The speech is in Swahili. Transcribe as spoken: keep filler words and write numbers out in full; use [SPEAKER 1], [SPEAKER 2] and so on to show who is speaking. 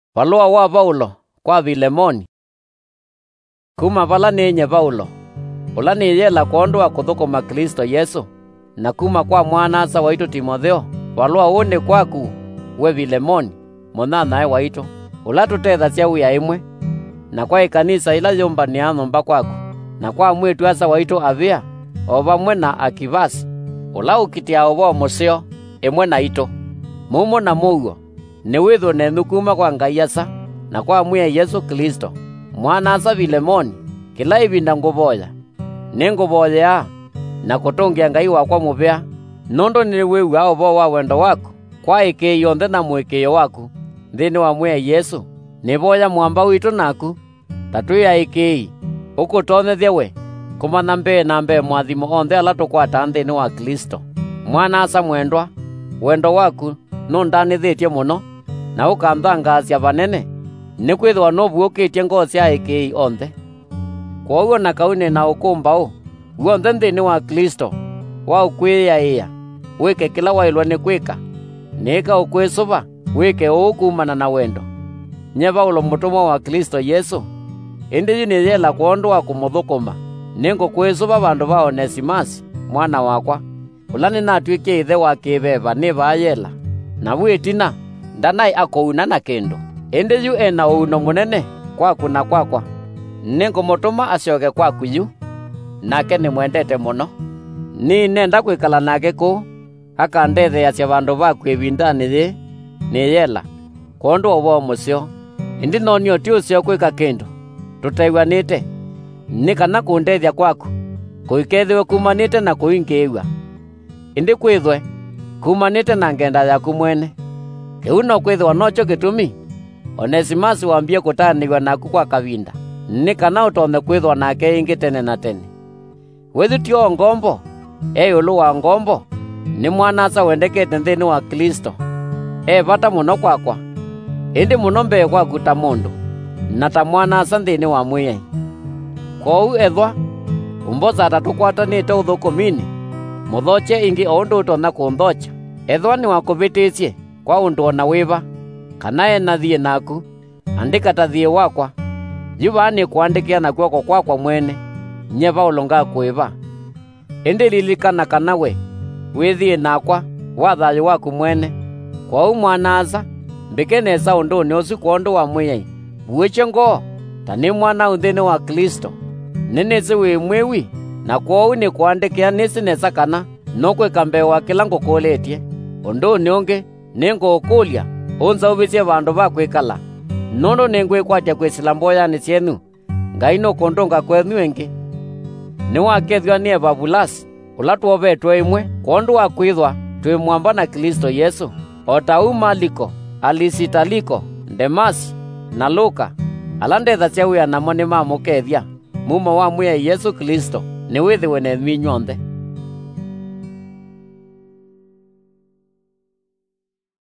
[SPEAKER 1] Valua wa Paulo kwa Filemoni. Kuma vala ninye Paulo, ula niyela kuondoa kuthukuma Kristo Yesu, na kuma kwa mwanasa waitu Timotheo, valua une kwaku we Filemoni, munanae waitu, ula tutethasya wia imwe, na kwa ikanisa ila yumbania numba kwaku, na kwa mwitu asa waitu Avia, o vamwe na Akivasi, ula ukitia ovo museo imwe na ito. Mumo na muguo, ni withu nethu kuma kwa Ngai asa, na kwa mwie Yesu Kristo. Mwana asa Filemoni, kila ivinda nguvoya. Ni nguvoya na kutungia Ngai wakwa muvea, nondo ni wiwa ovo wa wendo waku, kwa iki yonthe na mwikio waku, nthini wa mwie Yesu. Nivoya mwamba witu naku, tatu ya iki, ukutonyethia we, kumana mbee na mbee mwathimo onthe ala tukwata nthini wa Kristo. Mwana asa mwendwa, wendo waku nundanithitie muno, na ukanthangasya vanene, ni kwithwa nuvuukitie ngosi ya iki onthe. Kwa ugo na kauni na ukumba u, wonthe nthini wa Kristo, wa ukwiya iya, wike kila wailwa ni kwika, nika ukwisuva, wike uukumana na wendo. Nye Paulo mutumwa wa Kristo Yesu, indi yu niyela kuondoa kumuthukuma, ningu kwisuva vandu va Onesimasi, mwana wakwa, ula ninatuikie ithe wa kiveva ni vayela, na witina, ndanai akuuna na kindu. Indi yu ena uuno munene, kwaku na kwakwa, ningu mutuma asyoke kwaku yu, nake ni mwendete muno. Ni nenda kwikala nake kuu, akandetheasya vandu vaku ivindani yi, niyela, kuondoa uvo musyo. Indi nonio ti usyo kwika kindu, tutaiwanite, ni kana kundethya kwaku, kuikethiwe kumanite na kuingiiwa. Indi kwithwe, kumanite na ngenda yaku mwene. Kiu no kwithwa nocho gitumi, Onesimasi wambie kutaniwa naku kwa kavinda, ni kana utonde kwithwa nake ingi tene na tene. Wethu tio ngombo, e ulu wa ngombo, ni mwana asa wendekete nthini wa Kristo. E vata muno kwakwa, indi muno mbee kwaku ta mundu, na ta mwana asa nthini wa mwiyai. Kou ethwa, umboza atatukwatanite uthukumini, muthoche ingi o undu utona kunthocha. Ethwa ni wakuvitisye kwa undu ona wiva, kana ena thie naku, andika ta thie wakwa, yuva ni kuandikia na kwako kwakwa mwene, nye Paulo ngakwiva. Indi lilikana kana we, withie nakwa, wa thayu waku mwene. Kwa u mwana asa, mbikenesa undu ni usi kwa undu wa mwiyai, buiche ngoo, ta ni mwana unthini wa Kristo. Ninisi wi mwiwi, na kwa u ni kuandikia nisi nesa kana, no kwika mbee wa kila ngukulitie. Undu ni ungi, ni ngukulia, unsauvisye vandu va kwikala. Nundu ni ngwikwatya kwisila mboyani syenu, Ngai no kundunga kwethu ingi. Ni wakethwa ni Epafulasi, ula tuovetwe imwe, kwa undu wa kwithwa, twi mwamba na Kristo Yesu. O ta u Maliko, Alisitaliko, Demasi, na Luka, ala ndethasya wia namo ni mamukethya, mumo wa mwie Yesu Kristo, ni withiwe nethimi nyonthe.